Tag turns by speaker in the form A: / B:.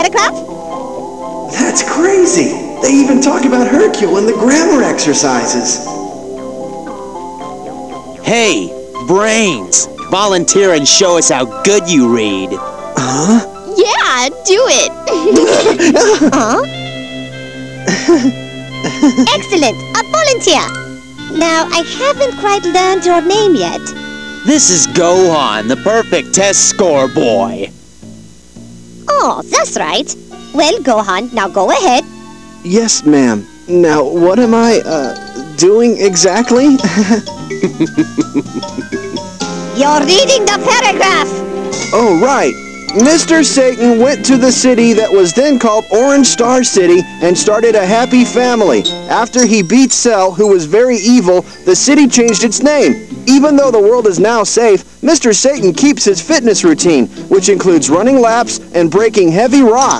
A: paragraph?
B: That's crazy. They even talk about Hercule in the grammar exercises.
C: Hey, Brains, volunteer and show us how good you read.
B: Huh?
A: Yeah, do it. Huh? Excellent, a volunteer. Now, I haven't quite learned your name yet.
C: This is Gohan, the perfect test score boy.
A: Oh, that's right. Well, Gohan, now go ahead.
B: Yes, ma'am. Now, what am I, doing exactly?
A: You're reading the paragraph.
B: Oh, right. Mr. Satan went to the city that was then called Orange Star City and started a happy family. After he beat Cell, who was very evil, the city changed its name. Even though the world is now safe, Mr. Satan keeps his fitness routine, which includes running laps and breaking heavy rocks.